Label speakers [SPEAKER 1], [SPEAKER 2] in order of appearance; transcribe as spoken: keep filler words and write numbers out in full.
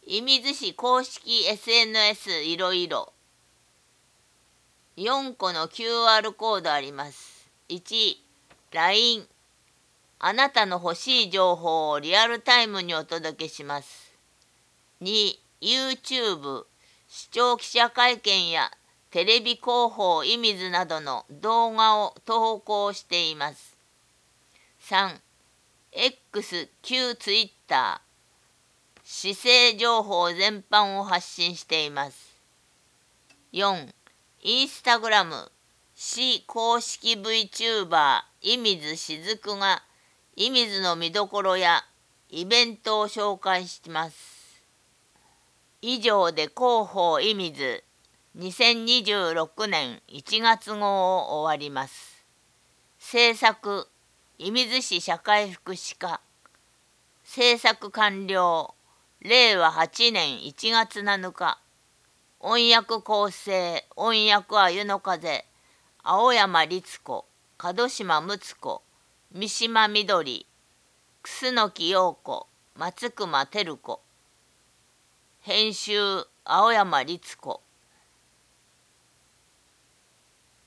[SPEAKER 1] 射水市公式 エスエヌエス いろいろ。よんこの キューアール コードあります。いち、ライン。あなたの欲しい情報をリアルタイムにお届けします。に、YouTube。視聴記者会見やテレビ広報射水などの動画を投稿しています。さん、X、旧 Twitter。市政情報全般を発信しています。よん、インスタグラム。市公式 VTuber 射水しずくが射水の見どころやイベントを紹介します。以上で広報射水にせんにじゅうろくねんいちがつ号を終わります。制作射水市社会福祉課。制作完了れいわはちねんいちがつなのか。音訳構成音訳あゆの風、青山律子、門島睦子、三島みどり、楠木陽子、松隈照子。編集青山律子。